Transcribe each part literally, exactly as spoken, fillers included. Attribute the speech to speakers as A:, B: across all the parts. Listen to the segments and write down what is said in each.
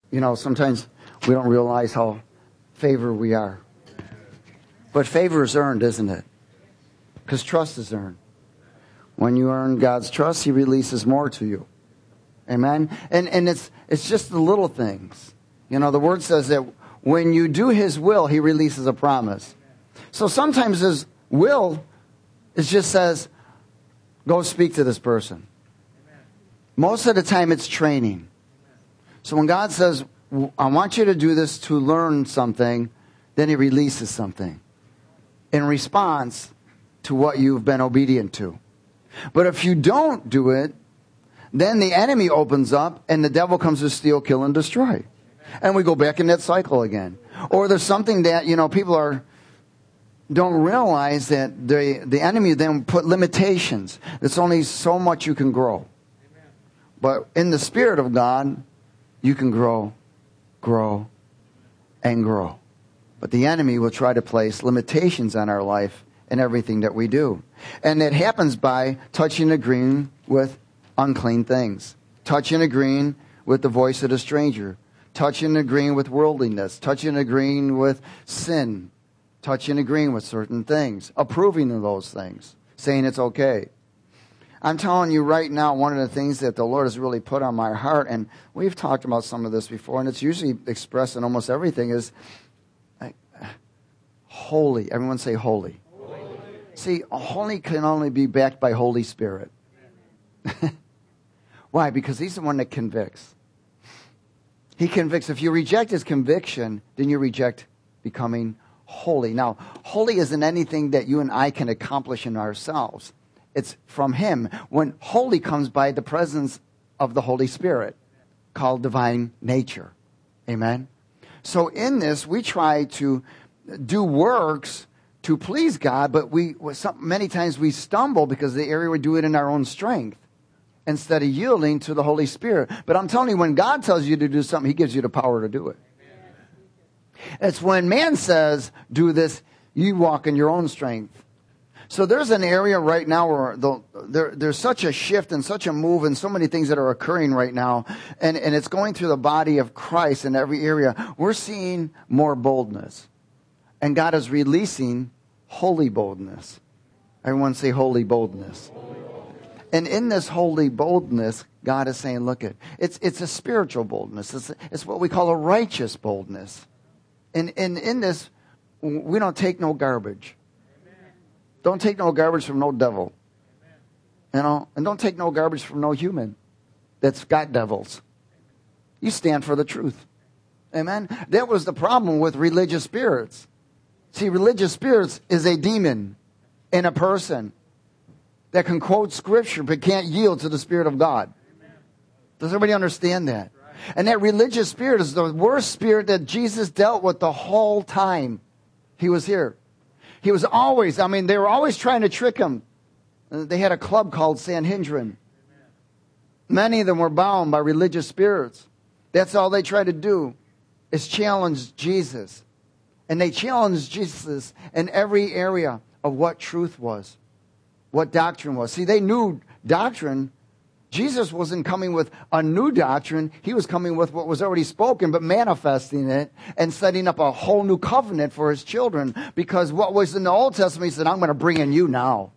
A: You know, sometimes we don't realize how favored we are. But favor is earned, isn't it? Because trust is earned. When you earn God's trust, He releases more to you. Amen? And and it's it's just the little things. You know, the Word says that when you do His will, He releases a promise. So sometimes His will, it just says, go speak to this person. Most of the time it's training. So when God says, I want you to do this to learn something, then He releases something in response to what you've been obedient to. But if you don't do it, then the enemy opens up and the devil comes to steal, kill, and destroy. And we go back in that cycle again. Or there's something that, you know, people are don't realize that the the enemy then put limitations. It's only so much you can grow. But in the Spirit of God, you can grow, grow, and grow. But the enemy will try to place limitations on our life and everything that we do. And it happens by touching and agreeing with unclean things. Touching and agreeing with the voice of the stranger. Touching and agreeing with worldliness. Touching and agreeing with sin. Touching and agreeing with certain things. Approving of those things. Saying it's okay. I'm telling you right now, one of the things that the Lord has really put on my heart, and we've talked about some of this before, and it's usually expressed in almost everything, is like, holy. Everyone say holy. Holy. See, holy can only be backed by Holy Spirit. Why? Because He's the one that convicts. He convicts. If you reject His conviction, then you reject becoming holy. Now, holy isn't anything that you and I can accomplish in ourselves. It's from Him. When holy comes by the presence of the Holy Spirit, called divine nature. Amen? So in this, we try to do works to please God, but we many times we stumble because the area we do it in our own strength instead of yielding to the Holy Spirit. But I'm telling you, when God tells you to do something, He gives you the power to do it. It's when man says, do this, you walk in your own strength. So there's an area right now where the, there, there's such a shift and such a move and so many things that are occurring right now. And, and it's going through the body of Christ in every area. We're seeing more boldness. And God is releasing holy boldness. Everyone say holy boldness. Holy boldness. And in this holy boldness, God is saying, look, it, it's, it's a spiritual boldness. It's, it's what we call a righteous boldness. And, and in this, we don't take no garbage. Don't take no garbage from no devil. You know, and don't take no garbage from no human that's got devils. You stand for the truth. Amen? That was the problem with religious spirits. See, religious spirits is a demon in a person that can quote Scripture but can't yield to the Spirit of God. Does everybody understand that? And that religious spirit is the worst spirit that Jesus dealt with the whole time He was here. He was always, I mean, they were always trying to trick Him. They had a club called Sanhedrin. Many of them were bound by religious spirits. That's all they tried to do, is challenge Jesus. And they challenged Jesus in every area of what truth was, what doctrine was. See, they knew doctrine. Jesus wasn't coming with a new doctrine. He was coming with what was already spoken, but manifesting it and setting up a whole new covenant for His children. Because what was in the Old Testament, He said, I'm going to bring in you now.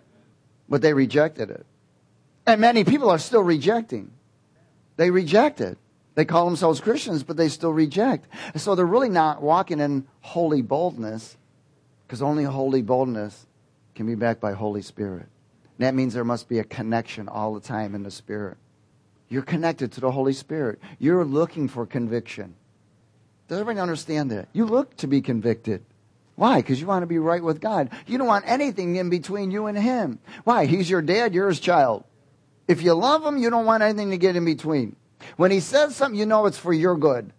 A: But they rejected it. And many people are still rejecting. They reject it. They call themselves Christians, but they still reject. And so they're really not walking in holy boldness, because only holy boldness can be backed by Holy Spirit. And that means there must be a connection all the time in the Spirit. You're connected to the Holy Spirit. You're looking for conviction. Does everybody understand that? You look to be convicted. Why? Because you want to be right with God. You don't want anything in between you and Him. Why? He's your dad, you're His child. If you love Him, you don't want anything to get in between. When He says something, you know it's for your good.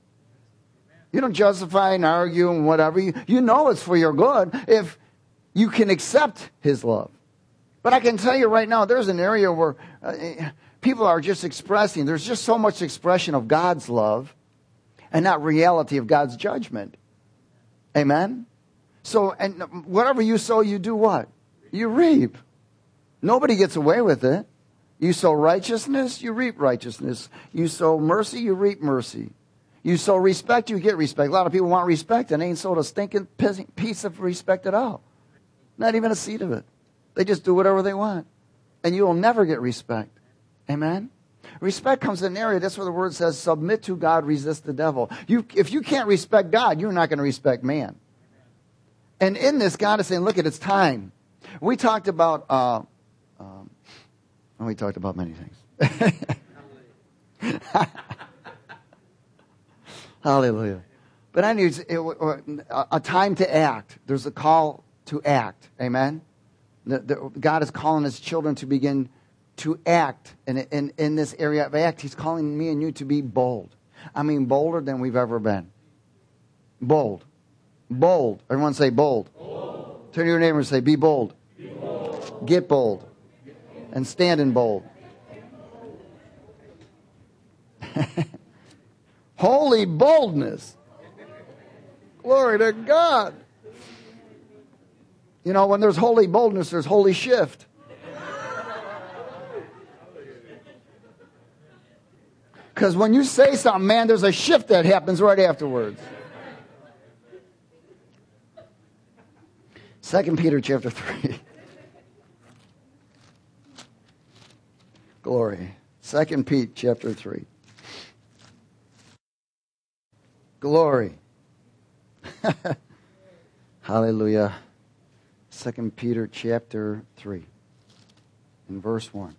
A: You don't justify and argue and whatever. You, you know it's for your good if you can accept His love. But I can tell you right now, there's an area where uh, people are just expressing, there's just so much expression of God's love and not reality of God's judgment. Amen? So, and whatever you sow, you do what? You reap. Nobody gets away with it. You sow righteousness, you reap righteousness. You sow mercy, you reap mercy. You sow respect, you get respect. A lot of people want respect and they ain't sowed a stinking piece of respect at all. Not even a seed of it. They just do whatever they want. And you will never get respect. Amen? Respect comes in an area, that's where the word says, submit to God, resist the devil. You, if you can't respect God, you're not going to respect man. And in this, God is saying, look, it's time. We talked about, uh, um, we talked about many things. Hallelujah. But I need a time to act. There's a call to act. Amen? The, the, God is calling his children to begin to act. And in, in this area of act, he's calling me and you to be bold. I mean, bolder than we've ever been. Bold. Bold. Everyone say bold. Bold. Turn to your neighbor and say, be bold. Be bold. Get bold. Get bold. And stand in bold. Holy boldness. Glory to God. You know, when there's holy boldness, there's holy shift. Because when you say something, man, there's a shift that happens right afterwards. Second Peter chapter three. Glory. Second Pete chapter three. Glory. Hallelujah. Second Peter chapter three. In verse one.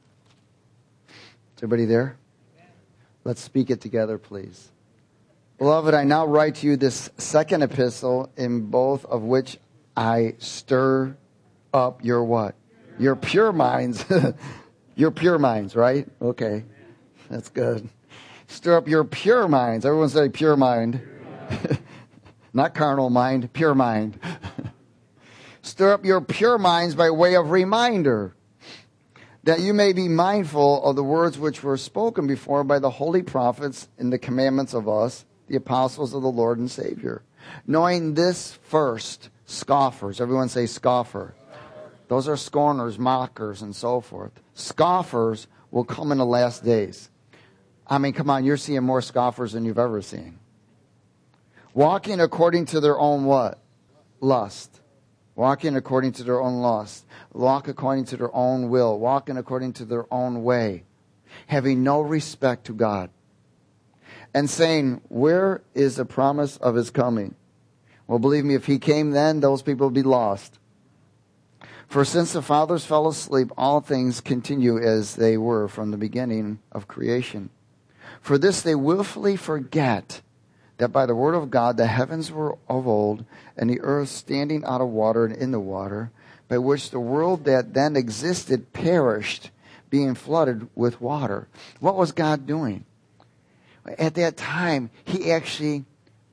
A: Is everybody there? Let's speak it together, please. Beloved, I now write to you this second epistle, in both of which I stir up your what? Your pure minds. Your pure minds, right? Okay. That's good. Stir up your pure minds. Everyone say pure mind. Not carnal mind, pure mind. Stir up your pure minds by way of reminder, that you may be mindful of the words which were spoken before by the holy prophets in the commandments of us, the apostles of the Lord and Savior. Knowing this first, scoffers. Everyone say scoffer. Those are scorners, mockers, and so forth. Scoffers will come in the last days. I mean, come on, you're seeing more scoffers than you've ever seen. Walking according to their own what? Lust. Walking according to their own lust. Walk according to their own will. Walking according to their own way. Having no respect to God. And saying, where is the promise of his coming? Well, believe me, if he came then, those people would be lost. For since the fathers fell asleep, all things continue as they were from the beginning of creation. For this they willfully forget that by the word of God the heavens were of old, and the earth standing out of water and in the water, by which the world that then existed perished, being flooded with water. What was God doing? At that time, he actually,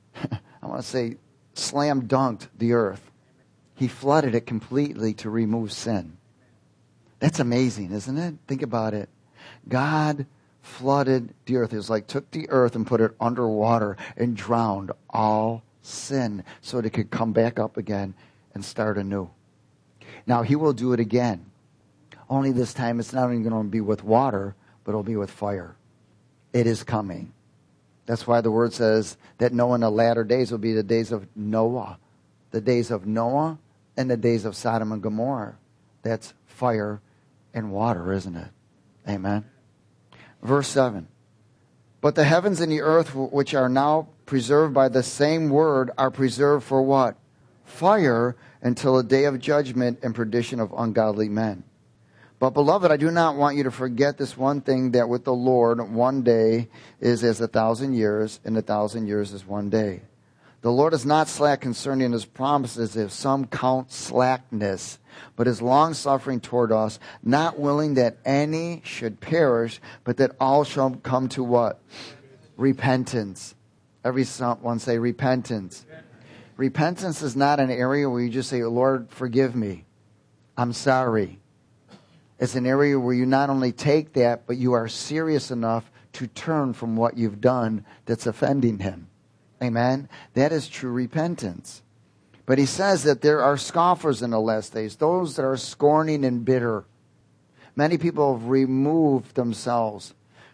A: I want to say, slam dunked the earth. He flooded it completely to remove sin. That's amazing, isn't it? Think about it. God flooded the earth. It was like took the earth and put it underwater and drowned all sin so that it could come back up again and start anew. Now, he will do it again. Only this time it's not only going to be with water, but it'll be with fire. It is coming. That's why the word says that Noah in the latter days will be the days of Noah. The days of Noah and the days of Sodom and Gomorrah. That's fire and water, isn't it? Amen. Verse seven. But the heavens and the earth, which are now preserved by the same word, are preserved for what? Fire, until a day of judgment and perdition of ungodly men. But beloved, I do not want you to forget this one thing, that with the Lord one day is as a thousand years, and a thousand years is one day. The Lord is not slack concerning his promises, if some count slackness, but is long-suffering toward us, not willing that any should perish, but that all shall come to what? Repentance. Everyone say repentance. Repentance is not an area where you just say, Lord, forgive me. I'm sorry. It's an area where you not only take that, but you are serious enough to turn from what you've done that's offending him. Amen? That is true repentance. But he says that there are scoffers in the last days, those that are scorning and bitter. Many people have removed themselves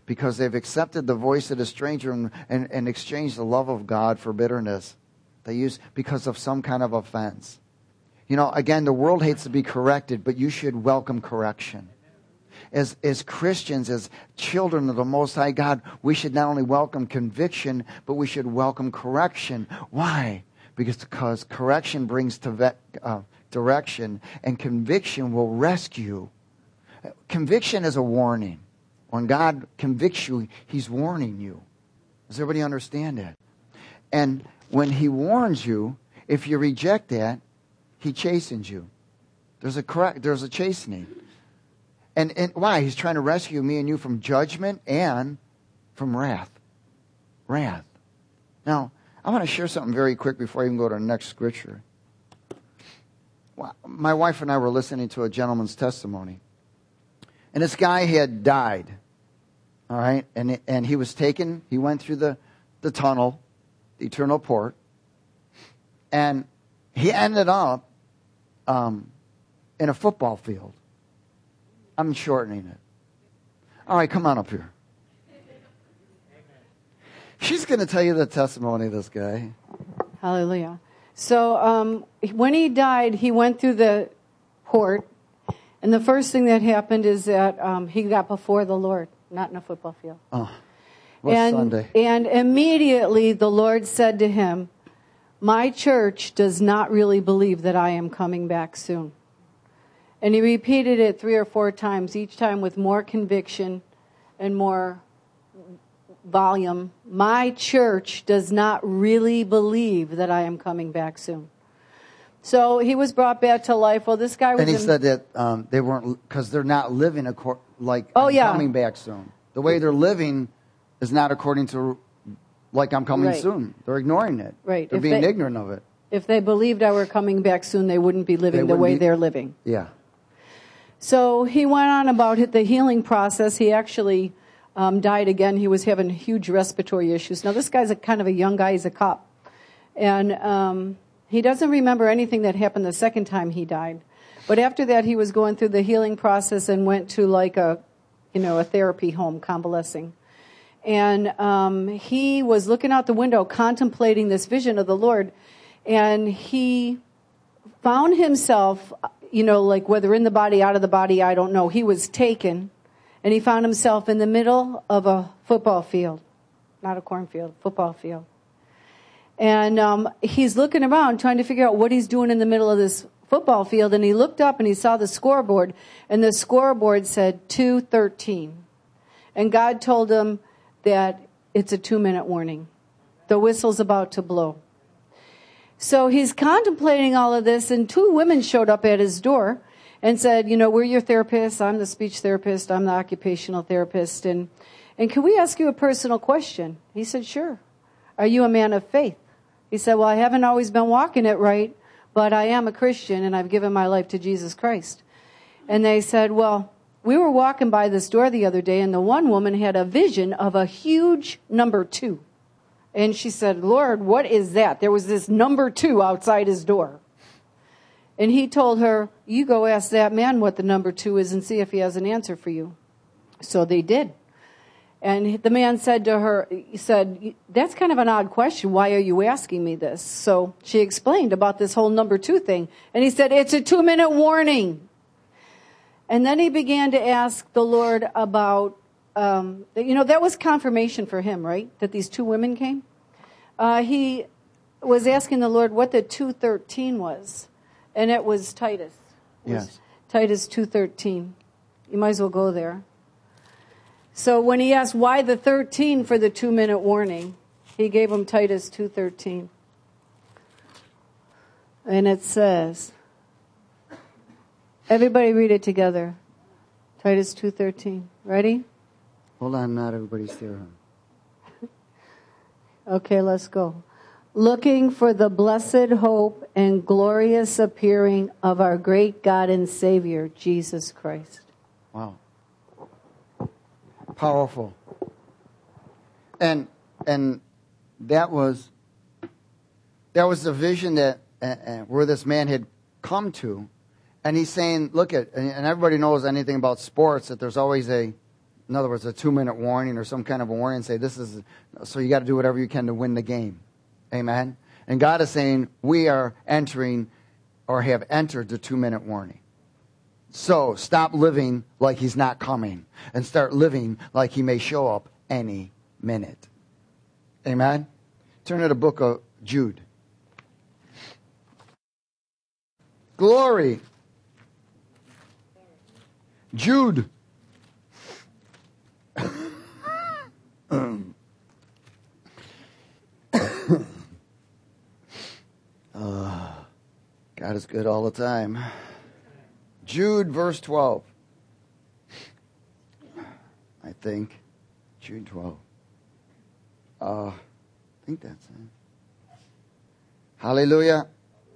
A: because they've accepted the voice of the stranger and, and, and exchanged the love of God for bitterness. They use because of some kind of offense. You know, again, the world hates to be corrected, but you should welcome correction. As, as Christians, as children of the Most High God, we should not only welcome conviction, but we should welcome correction. Why? Because, because correction brings to vet, uh, direction, and conviction will rescue. Conviction is a warning. When God convicts you, He's warning you. Does everybody understand that? And when He warns you, if you reject that, He chastens you. There's a correct, there's a chastening. And, and why? He's trying to rescue me and you from judgment and from wrath. Wrath. Now, I want to share something very quick before I even go to the next scripture. Well, my wife and I were listening to a gentleman's testimony. And this guy had died. All right? And, and he was taken, he went through the, the tunnel, the eternal port. And he ended up um, in a football field. I'm shortening it. All right, come on up here. She's going to tell you the testimony of this guy.
B: Hallelujah. So um, when he died, he went through the port. And the first thing that happened is that um, he got before the Lord, not in a football field.
A: Oh, what
B: and,
A: Sunday?
B: And immediately the Lord said to him, my church does not really believe that I am coming back soon. And he repeated it three or four times, each time with more conviction and more volume. My church does not really believe that I am coming back soon. So he was brought back to life. Well, this guy was...
A: And he
B: in,
A: said that um, they weren't, because they're not living acor- like
B: oh,
A: I'm
B: yeah.
A: coming back soon. The way they're living is not according to like I'm coming
B: right.
A: soon. They're ignoring it.
B: Right.
A: They're
B: if
A: being
B: they,
A: ignorant of it.
B: If they believed I were coming back soon, they wouldn't be living
A: they
B: the way
A: be,
B: they're living.
A: Yeah.
B: So he went on about the healing process. He actually um, died again. He was having huge respiratory issues. Now, this guy's a kind of a young guy. He's a cop. And um, he doesn't remember anything that happened the second time he died. But after that, he was going through the healing process and went to like a, you know, a therapy home, convalescing. And um, he was looking out the window, contemplating this vision of the Lord. And he found himself... You know, like whether in the body, out of the body, I don't know. He was taken, and he found himself in the middle of a football field. Not a cornfield, football field. And um, he's looking around trying to figure out what he's doing in the middle of this football field. And he looked up and he saw the scoreboard, and the scoreboard said two thirteen. And God told him that it's a two-minute warning. The whistle's about to blow. So he's contemplating all of this, and two women showed up at his door and said, you know, we're your therapists. I'm the speech therapist. I'm the occupational therapist. And, and can we ask you a personal question? He said, sure. Are you a man of faith? He said, well, I haven't always been walking it right, but I am a Christian, and I've given my life to Jesus Christ. And they said, well, we were walking by this door the other day, and the one woman had a vision of a huge number two. And she said, Lord, what is that? There was this number two outside his door. And he told her, you go ask that man what the number two is and see if he has an answer for you. So they did. And the man said to her, he said, that's kind of an odd question. Why are you asking me this? So she explained about this whole number two thing. And he said, it's a two-minute warning. And then he began to ask the Lord about Um, you know, that was confirmation for him, right? That these two women came. Uh, he was asking the Lord what the two thirteen was, and it was Titus. It was
A: yes.
B: Titus two thirteen. You might as well go there. So when he asked why the thirteen for the two-minute warning, he gave him Titus two thirteen. And it says, everybody read it together. Titus two thirteen. Ready?
A: Hold on, not everybody's there.
B: Okay, let's go. Looking for the blessed hope and glorious appearing of our great God and Savior, Jesus Christ.
A: Wow. Powerful. And and that was that was the vision that uh, uh, where this man had come to. And he's saying, look at, and everybody knows anything about sports, that there's always a In other words, a two-minute warning or some kind of a warning and say, this is, so you got to do whatever you can to win the game. Amen? And God is saying, we are entering or have entered the two-minute warning. So stop living like he's not coming and start living like he may show up any minute. Amen? Turn to the book of Jude. Glory. Jude. uh, God is good all the time. Jude, verse twelve. I think. Jude twelve. Uh, I think that's it. Hallelujah.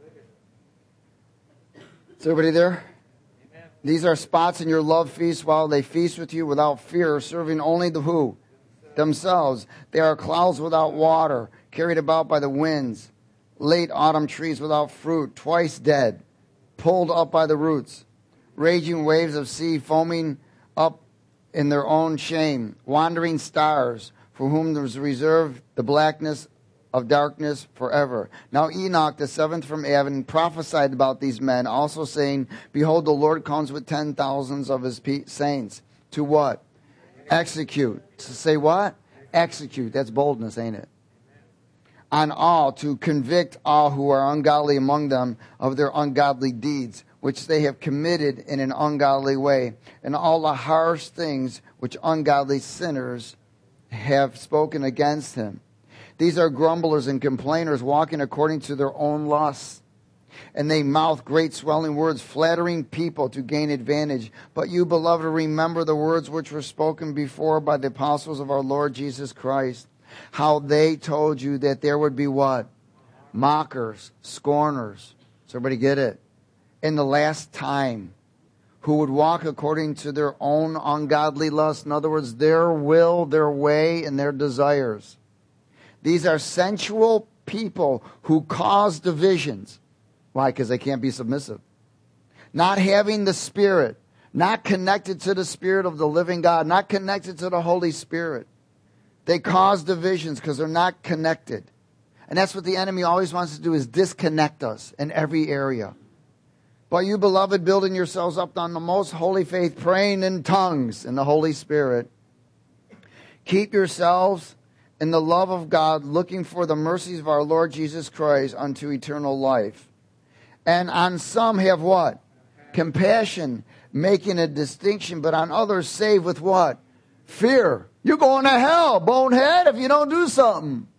A: Is everybody there? Amen. These are spots in your love feast while they feast with you without fear, serving only the who? Themselves. They are clouds without water, carried about by the winds. Late autumn trees without fruit, twice dead, pulled up by the roots. Raging waves of sea foaming up in their own shame. Wandering stars, for whom there is reserved the blackness of darkness forever. Now Enoch, the seventh from Adam, prophesied about these men, also saying, behold, the Lord comes with ten thousands of his saints. To what? Execute. To say what? Execute. That's boldness, ain't it? On all, to convict all who are ungodly among them of their ungodly deeds, which they have committed in an ungodly way, and all the harsh things which ungodly sinners have spoken against him. These are grumblers and complainers, walking according to their own lusts. And they mouth great swelling words, flattering people to gain advantage. But you, beloved, remember the words which were spoken before by the apostles of our Lord Jesus Christ, how they told you that there would be what? Mockers, scorners. Does everybody get it? In the last time, who would walk according to their own ungodly lust. In other words, their will, their way, and their desires. These are sensual people who cause divisions. Why? Because they can't be submissive. Not having the Spirit. Not connected to the Spirit of the living God. Not connected to the Holy Spirit. They cause divisions because they're not connected. And that's what the enemy always wants to do, is disconnect us in every area. But you, beloved, building yourselves up on the most holy faith, praying in tongues in the Holy Spirit. Keep yourselves in the love of God, looking for the mercies of our Lord Jesus Christ unto eternal life. And on some have what? Compassion, making a distinction, but on others save with what? Fear. You're going to hell, bonehead, if you don't do something.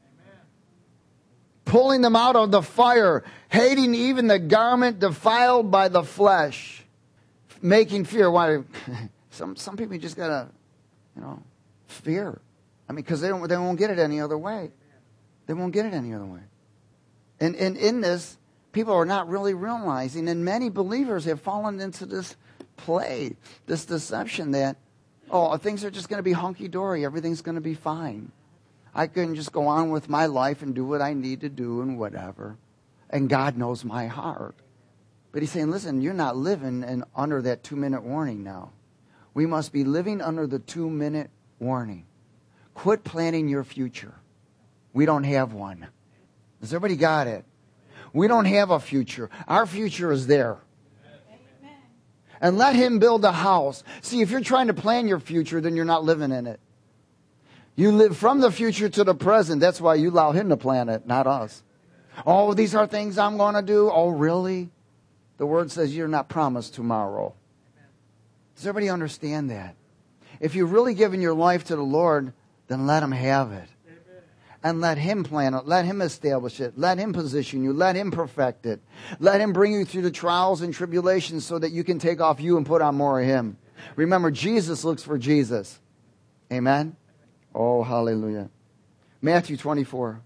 A: Pulling them out of the fire, hating even the garment defiled by the flesh, making fear. Why? Some some people just gotta, you know, fear. I mean, because they don't, they won't get it any other way. They won't get it any other way. And and in this, people are not really realizing, and many believers have fallen into this play, this deception that, oh, things are just going to be hunky dory. Everything's going to be fine. I can just go on with my life and do what I need to do and whatever. And God knows my heart. But he's saying, listen, you're not living in, under that two-minute warning now. We must be living under the two-minute warning. Quit planning your future. We don't have one. Has everybody got it? We don't have a future. Our future is there. Amen. And let him build a house. See, if you're trying to plan your future, then you're not living in it. You live from the future to the present. That's why you allow him to plan it, not us. Oh, these are things I'm going to do. Oh, really? The word says you're not promised tomorrow. Does everybody understand that? If you've really given your life to the Lord, then let him have it. And let him plan it. Let him establish it. Let him position you. Let him perfect it. Let him bring you through the trials and tribulations so that you can take off you and put on more of him. Remember, Jesus looks for Jesus. Amen? Oh, hallelujah. Matthew twenty-four.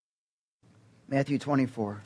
A: Matthew twenty-four.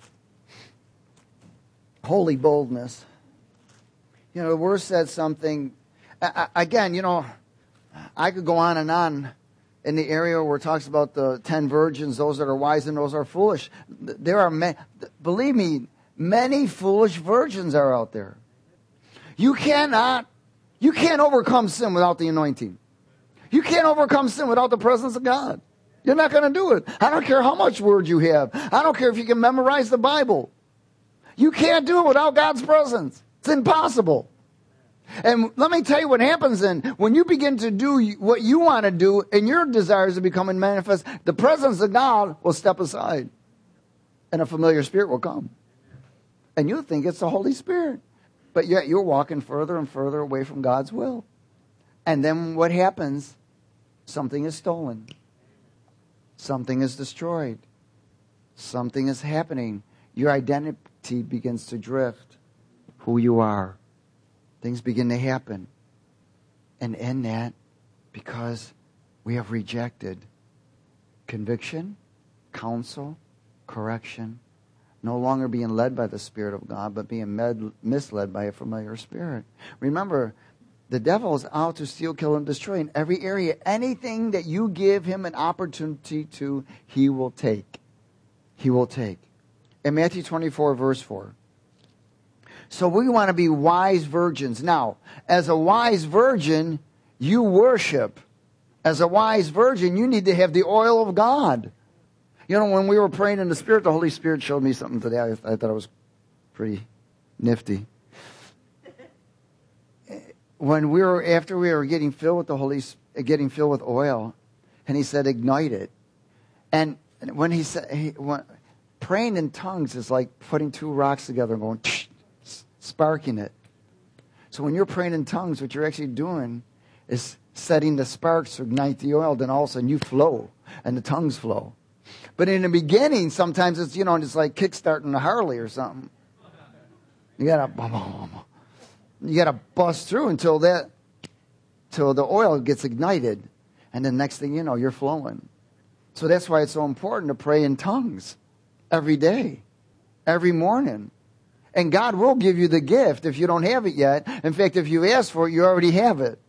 A: Holy boldness. You know, the word said something. Again, you know, I could go on and on in the area where it talks about the ten virgins, those that are wise and those that are foolish. There are, ma- believe me, many foolish virgins are out there. You cannot, you can't overcome sin without the anointing. You can't overcome sin without the presence of God. You're not going to do it. I don't care how much word you have. I don't care if you can memorize the Bible. You can't do it without God's presence. It's impossible. And let me tell you what happens then. When you begin to do what you want to do and your desires are becoming manifest, the presence of God will step aside. And a familiar spirit will come. And you'll think it's the Holy Spirit. But yet you're walking further and further away from God's will. And then what happens? Something is stolen. Something is destroyed. Something is happening. Your identity begins to drift. Who you are. Things begin to happen. And in that, because we have rejected conviction, counsel, correction, no longer being led by the Spirit of God, but being med- misled by a familiar spirit. Remember, the devil is out to steal, kill, and destroy in every area. Anything that you give him an opportunity to, he will take. He will take. In Matthew twenty-four, verse four. So we want to be wise virgins. Now, as a wise virgin, you worship. As a wise virgin, you need to have the oil of God. You know, when we were praying in the Spirit, the Holy Spirit showed me something today. I, I thought it was pretty nifty. When we were, after we were getting filled with the Holy, getting filled with oil, and he said, ignite it. And when he said, he, when, praying in tongues is like putting two rocks together and going, sparking it. So when you're praying in tongues, what you're actually doing is setting the sparks to ignite the oil. Then all of a sudden you flow, and the tongues flow. But in the beginning, sometimes it's, you know, it's like kickstarting a Harley or something. You gotta, you gotta bust through until that, till the oil gets ignited, and then next thing you know, you're flowing. So that's why it's so important to pray in tongues every day, every morning. And God will give you the gift if you don't have it yet. In fact, if you ask for it, you already have it.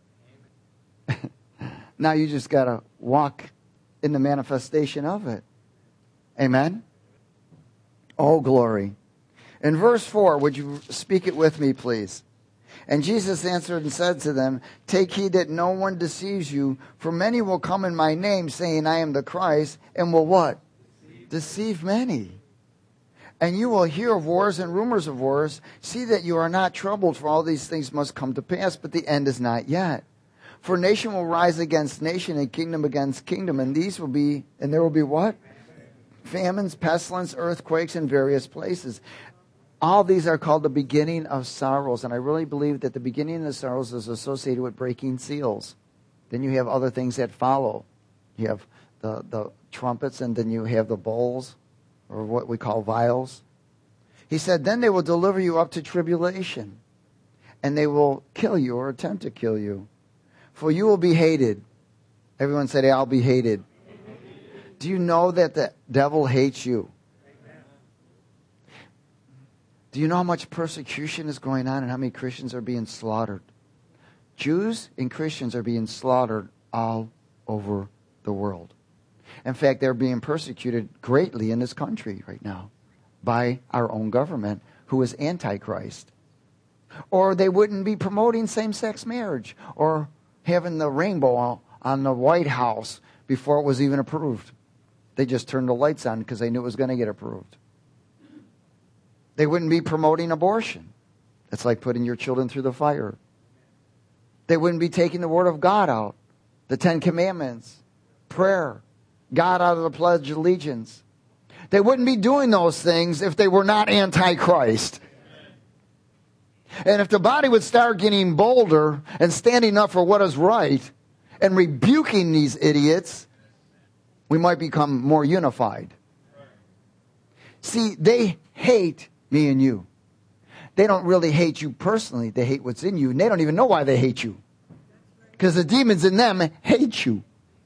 A: Now you just got to walk in the manifestation of it. Amen? Oh, glory. In verse four, would you speak it with me, please? And Jesus answered and said to them, take heed that no one deceives you, for many will come in my name, saying, I am the Christ, and will what? Deceive, Deceive many. And you will hear of wars and rumors of wars. See that you are not troubled, for all these things must come to pass, but the end is not yet. For nation will rise against nation, and kingdom against kingdom, and these will be, and there will be what? Famines, pestilence, earthquakes in various places. All these are called the beginning of sorrows, and I really believe that the beginning of sorrows is associated with breaking seals. Then you have other things that follow. You have the, the trumpets, and then you have the bowls, or what we call vials. He said, then they will deliver you up to tribulation, and they will kill you or attempt to kill you. For you will be hated. Everyone said, I'll be hated. Do you know that the devil hates you? Do you know how much persecution is going on and how many Christians are being slaughtered? Jews and Christians are being slaughtered all over the world. In fact, they're being persecuted greatly in this country right now by our own government, who is antichrist. Or they wouldn't be promoting same-sex marriage or having the rainbow on the White House before it was even approved. They just turned the lights on because they knew it was going to get approved. They wouldn't be promoting abortion. It's like putting your children through the fire. They wouldn't be taking the Word of God out, the Ten Commandments, prayer, God out of the Pledge of Allegiance. They wouldn't be doing those things if they were not antichrist. And if the body would start getting bolder and standing up for what is right and rebuking these idiots, we might become more unified. See, they hate me and you. They don't really hate you personally. They hate what's in you. And they don't even know why they hate you. Because the demons in them hate you.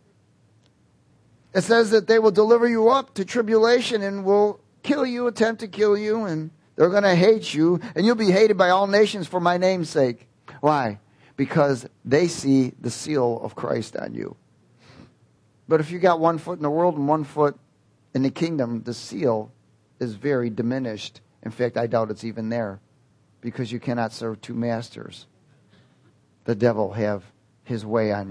A: It says that they will deliver you up to tribulation and will kill you, attempt to kill you, and they're going to hate you. And you'll be hated by all nations for my name's sake. Why? Because they see the seal of Christ on you. But if you got one foot in the world and one foot in the kingdom, the seal is very diminished. In fact, I doubt it's even there, because you cannot serve two masters. The devil have his way on you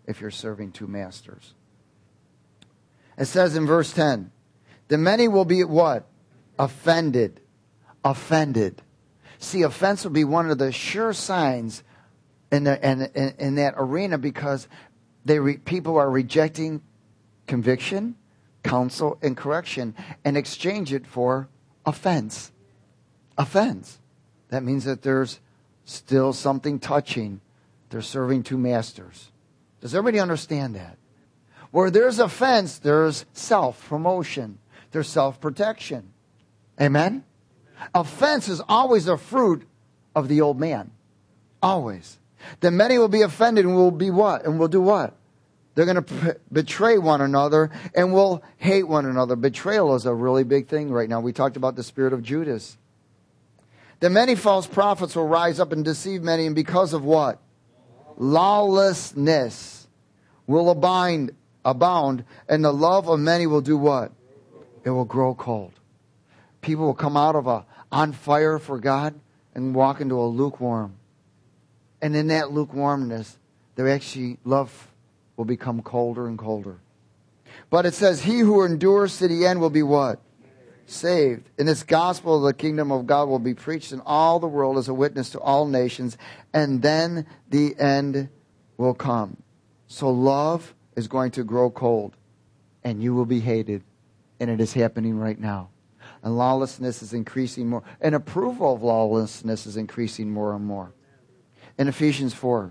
A: if you're serving two masters. It says in verse ten, the many will be what? Offended. Offended. See, offense will be one of the sure signs in, the, in, in, in that arena, because they re, people are rejecting conviction, counsel, and correction and exchange it for offense. Offense. That means that there's still something touching. They're serving two masters. Does everybody understand that? Where there's offense, there's self-promotion. There's self-protection. Amen? Offense is always a fruit of the old man. Always. The many will be offended and will be what? And will do what? They're going to p- betray one another and will hate one another. Betrayal is a really big thing right now. We talked about the spirit of Judas. The many false prophets will rise up and deceive many, and because of what? Lawlessness will abound, abound, and the love of many will do what? It will grow cold. People will come out of a on fire for God and walk into a lukewarm. And in that lukewarmness, their actually love will become colder and colder. But it says, he who endures to the end will be what? Saved. And this gospel of the kingdom of God will be preached in all the world as a witness to all nations, and then the end will come. So love is going to grow cold, and you will be hated. And it is happening right now. And lawlessness is increasing more. And approval of lawlessness is increasing more and more. In Ephesians four.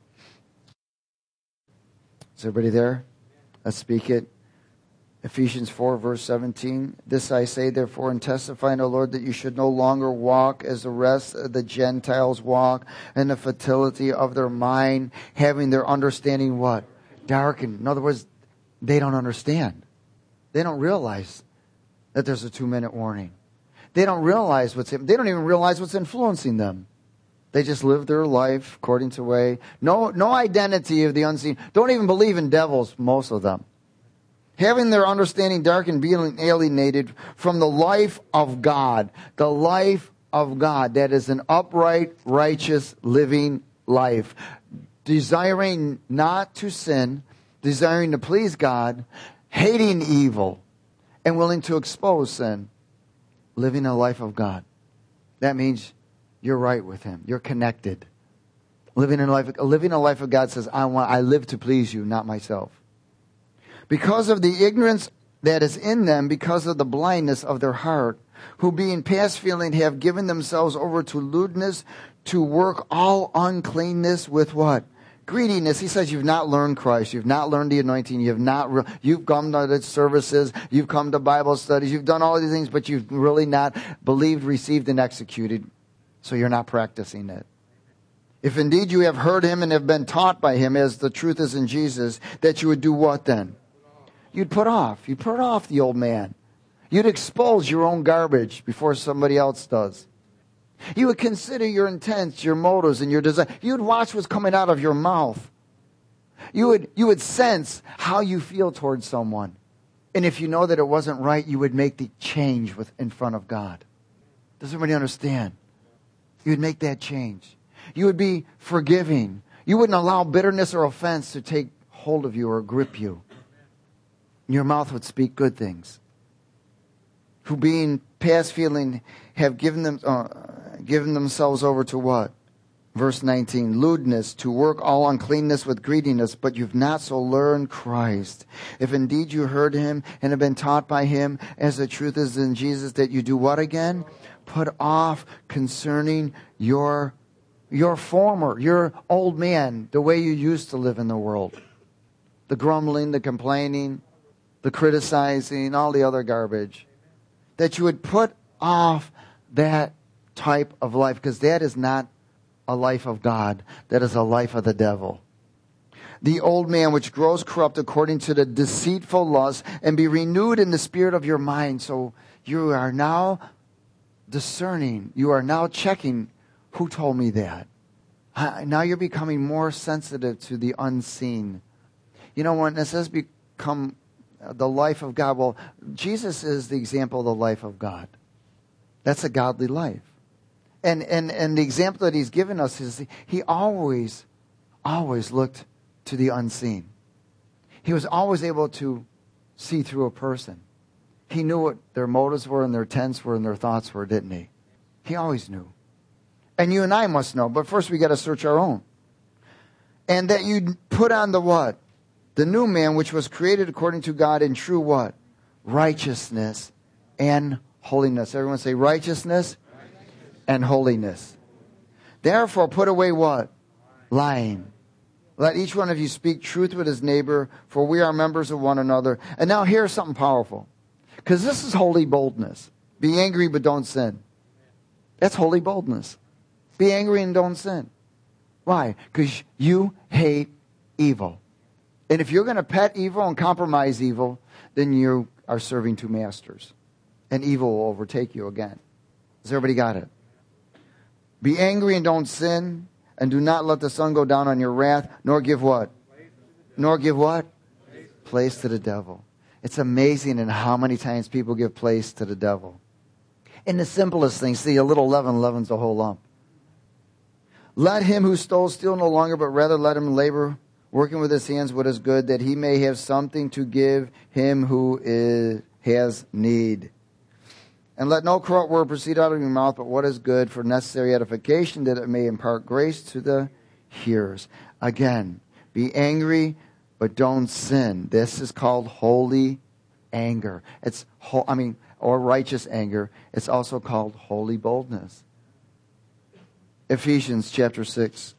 A: Is everybody there? Let's speak it. Ephesians four, verse seventeen. This I say, therefore, and testify in the Lord, that you should no longer walk as the rest of the Gentiles walk, in the futility of their mind, having their understanding what? Darkened. In other words, they don't understand. They don't realize that there's a two-minute warning. They don't realize what's, they don't even realize what's influencing them. They just live their life according to way. No, no identity of the unseen. Don't even believe in devils, most of them. Having their understanding darkened, being alienated from the life of God. The life of God. That is an upright, righteous, living life. Desiring not to sin. Desiring to please God. Hating evil. And willing to expose sin. Living a life of God. That means you're right with Him. You're connected. Living a life, living a life of God says, I want, I live to please you, not myself. Because of the ignorance that is in them, because of the blindness of their heart, who being past feeling have given themselves over to lewdness, to work all uncleanness with what? Greediness. He says you've not learned Christ. You've not learned the anointing. You've not. Re- you've come to the services. You've come to Bible studies. You've done all these things, but you've really not believed, received, and executed. So you're not practicing it. If indeed you have heard Him and have been taught by Him, as the truth is in Jesus, that you would do what then? You'd put off. You'd put off the old man. You'd expose your own garbage before somebody else does. You would consider your intents, your motives, and your desire. You would watch what's coming out of your mouth. You would, you would sense how you feel towards someone. And if you know that it wasn't right, you would make the change with, in front of God. Does everybody understand? You would make that change. You would be forgiving. You wouldn't allow bitterness or offense to take hold of you or grip you. Your mouth would speak good things. Who being past feeling have given them uh, given themselves over to what? Verse nineteen, lewdness, to work all uncleanness with greediness, but you've not so learned Christ. If indeed you heard Him and have been taught by Him, as the truth is in Jesus, that you do what again? Put off concerning your your former, your old man, the way you used to live in the world. The grumbling, the complaining, the criticizing, all the other garbage. That you would put off that type of life, because that is not a life of God. That is a life of the devil. The old man which grows corrupt according to the deceitful lust, and be renewed in the spirit of your mind. So you are now discerning. You are now checking, who told me that? Now you're becoming more sensitive to the unseen. You know, when it says become the life of God, well, Jesus is the example of the life of God. That's a godly life. And and and the example that He's given us is He always, always looked to the unseen. He was always able to see through a person. He knew what their motives were and their intents were and their thoughts were, didn't he? He always knew. And you and I must know. But first we got to search our own. And that you put on the what? The new man, which was created according to God in true what? Righteousness and holiness. Everyone say righteousness, righteousness. And holiness. Therefore put away what? Lying. Let each one of you speak truth with his neighbor, for we are members of one another. And now here's something powerful. Because this is holy boldness. Be angry but don't sin. That's holy boldness. Be angry and don't sin. Why? Because you hate evil. And if you're going to pet evil and compromise evil, then you are serving two masters. And evil will overtake you again. Has everybody got it? Be angry and don't sin. And do not let the sun go down on your wrath. Nor give what? Nor give what? Place to the devil. It's amazing in how many times people give place to the devil. In the simplest things, see, a little leaven leavens a whole lump. Let him who stole steal no longer, but rather let him labor, working with his hands what is good, that he may have something to give him who is, has need. And let no corrupt word proceed out of your mouth, but what is good for necessary edification, that it may impart grace to the hearers. Again, be angry, but don't sin. This is called holy anger. It's, ho- I mean, or righteous anger. It's also called holy boldness. Ephesians chapter six.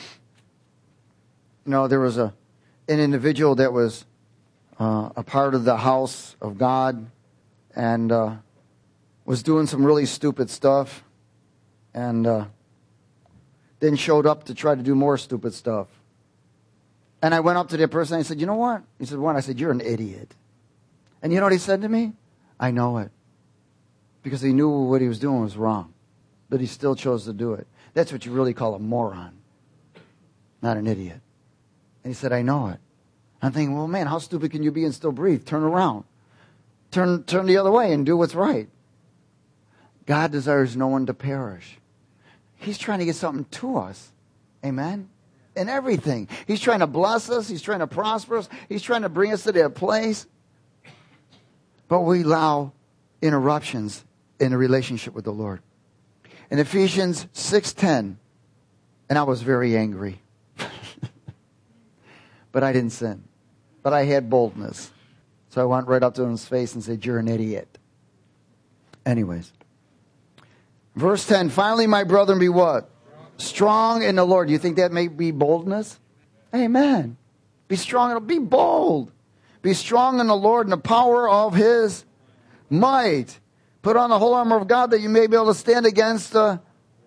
A: You know, there was a an individual that was uh, a part of the house of God and uh, was doing some really stupid stuff, and uh, then showed up to try to do more stupid stuff. And I went up to that person and I said, you know what? He said, what? I said, you're an idiot. And you know what he said to me? I know it. Because he knew what he was doing was wrong. But he still chose to do it. That's what you really call a moron. Not an idiot. And he said, I know it. I'm thinking, well, man, how stupid can you be and still breathe? Turn around. Turn, turn the other way and do what's right. God desires no one to perish. He's trying to get something to us. Amen? In everything. He's trying to bless us. He's trying to prosper us. He's trying to bring us to that place. But we allow interruptions in a relationship with the Lord. In Ephesians six ten, and I was very angry. But I didn't sin. But I had boldness. So I went right up to his face and said, you're an idiot. Anyways. Verse ten, finally, my brethren, be what? Strong in the Lord. Do you think that may be boldness? Amen. Be strong. Be bold. Be strong in the Lord and the power of his might. Put on the whole armor of God that you may be able to stand against the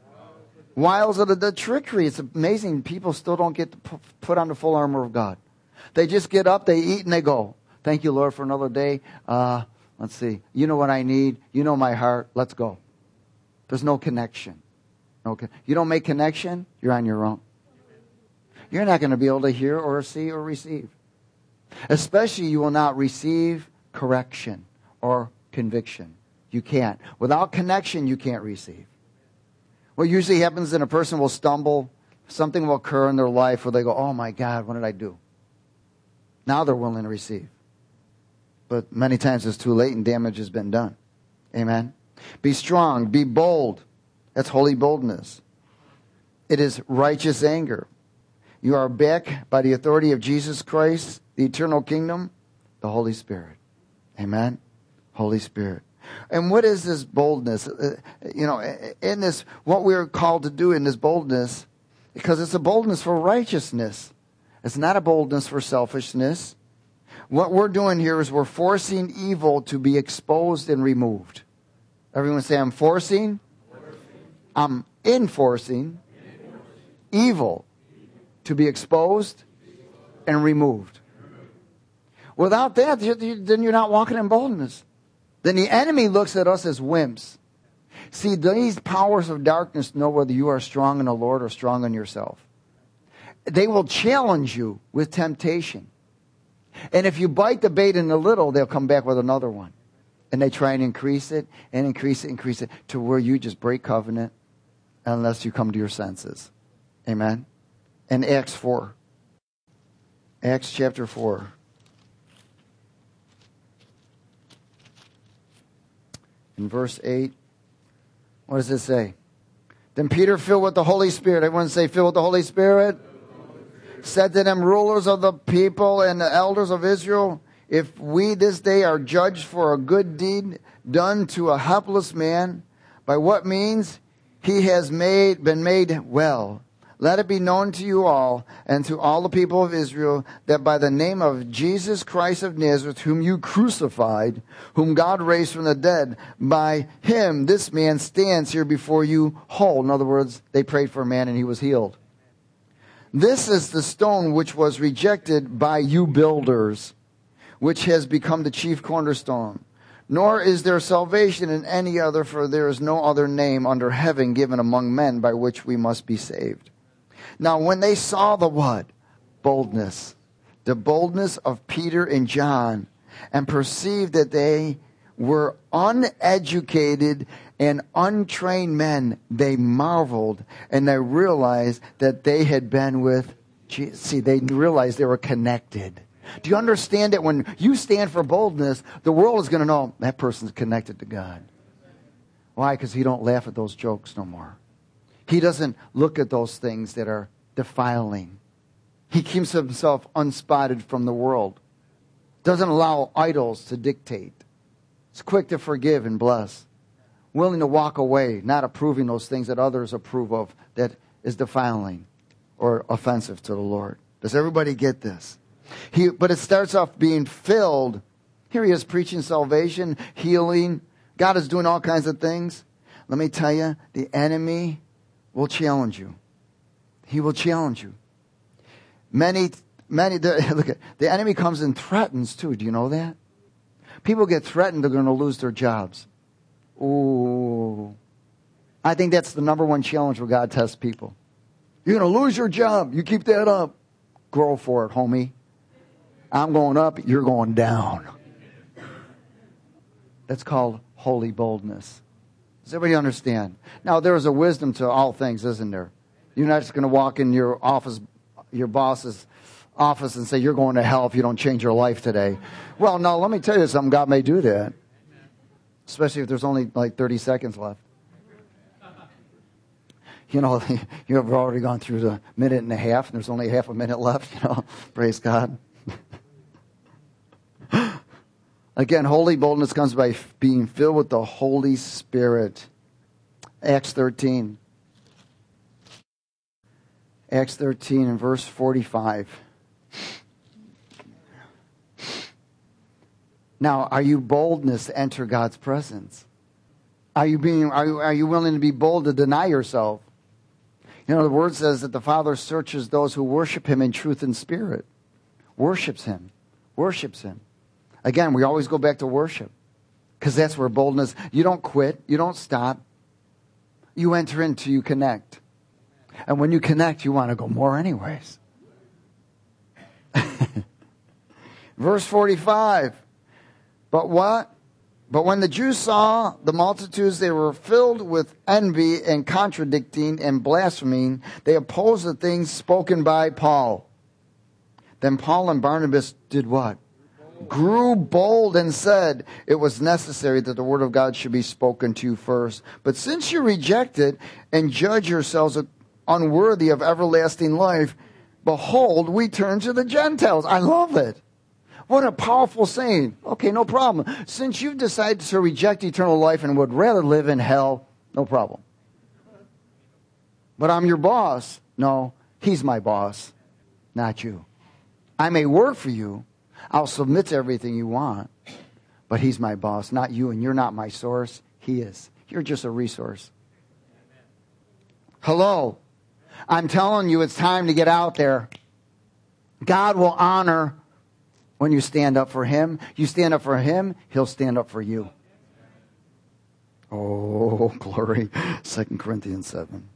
A: wiles of the, the trickery. It's amazing. People still don't get to put on the full armor of God. They just get up, they eat, and they go. Thank you, Lord, for another day. Uh, let's see. You know what I need. You know my heart. Let's go. There's no connection. Okay. You don't make connection, you're on your own. You're not going to be able to hear or see or receive. Especially you will not receive correction or conviction. You can't. Without connection, you can't receive. What usually happens is a person will stumble, something will occur in their life where they go, oh my God, what did I do? Now they're willing to receive. But many times it's too late and damage has been done. Amen. Be strong, be bold. That's holy boldness. It is righteous anger. You are backed by the authority of Jesus Christ, the eternal kingdom, the Holy Spirit. Amen? Holy Spirit. And what is this boldness? Uh, you know, in this, what we're called to do in this boldness, because it's a boldness for righteousness. It's not a boldness for selfishness. What we're doing here is we're forcing evil to be exposed and removed. Everyone say, I'm forcing. I'm enforcing evil to be exposed and removed. Without that, then you're not walking in boldness. Then the enemy looks at us as wimps. See, these powers of darkness know whether you are strong in the Lord or strong in yourself. They will challenge you with temptation. And if you bite the bait in a little, they'll come back with another one. And they try and increase it and increase it, increase it to where you just break covenant unless you come to your senses. Amen? In Acts four. Acts chapter four. In verse eight, what does it say? Then Peter, filled with the Holy Spirit, everyone say, filled with the Holy Spirit, said to them, rulers of the people and the elders of Israel, if we this day are judged for a good deed done to a helpless man, by what means he has made been made well, let it be known to you all and to all the people of Israel that by the name of Jesus Christ of Nazareth, whom you crucified, whom God raised from the dead, by him this man stands here before you whole. In other words, they prayed for a man and he was healed. This is the stone which was rejected by you builders, which has become the chief cornerstone. Nor is there salvation in any other, for there is no other name under heaven given among men by which we must be saved. Now, when they saw the what? Boldness. The boldness of Peter and John, and perceived that they were uneducated and untrained men, they marveled, and they realized that they had been with Jesus. See, they realized they were connected. Do you understand that when you stand for boldness, the world is going to know that person's connected to God? Why? Because he don't laugh at those jokes no more. He doesn't look at those things that are defiling. He keeps himself unspotted from the world. Doesn't allow idols to dictate. He's quick to forgive and bless. Willing to walk away, not approving those things that others approve of that is defiling or offensive to the Lord. Does everybody get this? He, but it starts off being filled. Here he is preaching salvation, healing. God is doing all kinds of things. Let me tell you, the enemy will challenge you. He will challenge you. Many, many, the, look at, the enemy comes and threatens too. Do you know that? People get threatened they're going to lose their jobs. Ooh. I think that's the number one challenge where God tests people. You're going to lose your job. You keep that up. Grow for it, homie. I'm going up, you're going down. That's called holy boldness. Does everybody understand? Now, there is a wisdom to all things, isn't there? You're not just going to walk in your office, your boss's office and say, you're going to hell if you don't change your life today. Well, no, let me tell you something. God may do that. Especially if there's only like thirty seconds left. You know, you have already gone through the minute and a half, and there's only half a minute left, you know. Praise God. Again, holy boldness comes by being filled with the Holy Spirit. Acts thirteen. Acts thirteen and verse forty-five. Now, are you boldness to enter God's presence? Are you being? Are you, are you willing to be bold to deny yourself? You know, the word says that the Father searches those who worship Him in truth and spirit. Worships Him. Worships Him. Again, we always go back to worship. Because that's where boldness, you don't quit. You don't stop. You enter into, you connect. And when you connect, you want to go more anyways. Verse forty-five. But what? But when the Jews saw the multitudes, they were filled with envy and contradicting and blaspheming. They opposed the things spoken by Paul. Then Paul and Barnabas did what? Grew bold and said, it was necessary that the word of God should be spoken to you first. But since you reject it and judge yourselves unworthy of everlasting life, behold, we turn to the Gentiles. I love it. What a powerful saying. Okay, no problem. Since you've decided to reject eternal life and would rather live in hell, no problem. But I'm your boss. No, He's my boss, not you. I may work for you. I'll submit to everything you want. But He's my boss, not you, and you're not my source. He is. You're just a resource. Hello. I'm telling you, it's time to get out there. God will honor when you stand up for Him. You stand up for Him, He'll stand up for you. Oh, glory. Second Corinthians seven.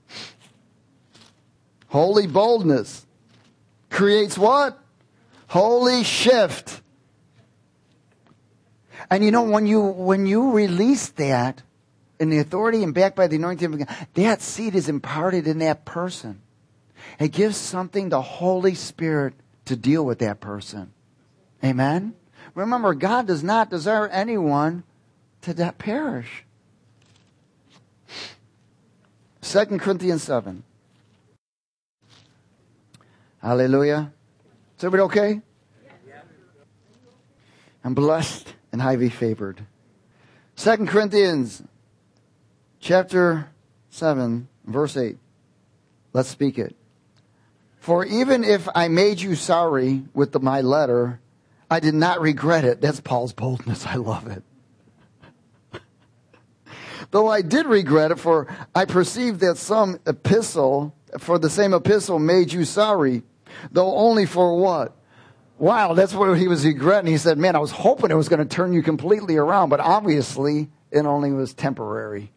A: Holy boldness creates what? Holy shift. And you know, when you when you release that in the authority and backed by the anointing of God, that seed is imparted in that person. It gives something the Holy Spirit to deal with that person. Amen? Remember, God does not desire anyone to that perish. Second Corinthians seven. Hallelujah. Is everybody okay? I'm blessed and highly favored. Second Corinthians chapter seven, verse eight. Let's speak it. For even if I made you sorry with the, my letter, I did not regret it. That's Paul's boldness. I love it. Though I did regret it, for I perceived that some epistle, for the same epistle made you sorry, though only for what? Wow, that's what he was regretting. He said, man, I was hoping it was going to turn you completely around, but obviously it only was temporary.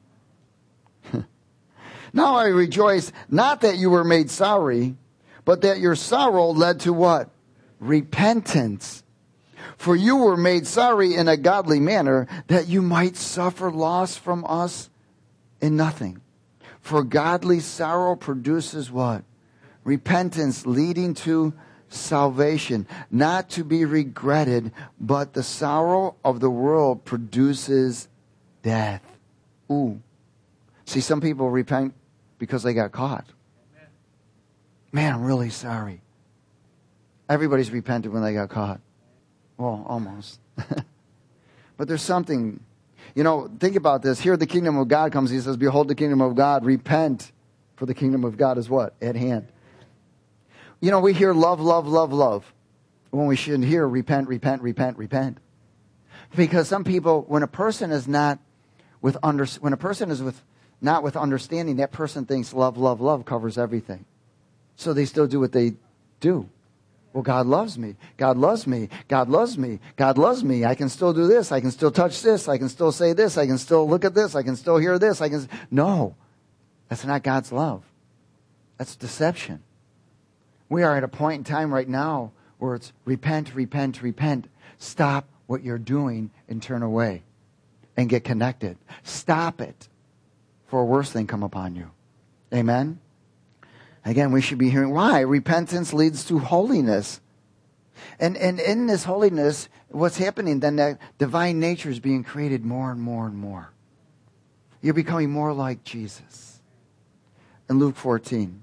A: Now I rejoice, not that you were made sorry, but that your sorrow led to what? Repentance. For you were made sorry in a godly manner, that you might suffer loss from us in nothing. For godly sorrow produces what? Repentance, leading to salvation, not to be regretted, but the sorrow of the world produces death. Ooh. See, some people repent because they got caught. Man, I'm really sorry. Everybody's repented when they got caught. Well, almost. But there's something, you know, think about this. Here the kingdom of God comes. He says, behold the kingdom of God. Repent, for the kingdom of God is what? At hand. You know, we hear love, love, love, love. When we shouldn't hear repent, repent, repent, repent. Because some people, when a person is not with under, when a person is with not with understanding, that person thinks love, love, love covers everything. So they still do what they do. Well, God loves me. God loves me. God loves me. God loves me. I can still do this. I can still touch this. I can still say this. I can still look at this. I can still hear this. I can. No, that's not God's love. That's deception. We are at a point in time right now where it's repent, repent, repent. Stop what you're doing and turn away and get connected. Stop it, for a worse thing come upon you. Amen? Again, we should be hearing why. Repentance leads to holiness. And, and in this holiness, what's happening then, that divine nature is being created more and more and more. You're becoming more like Jesus. In Luke fourteen.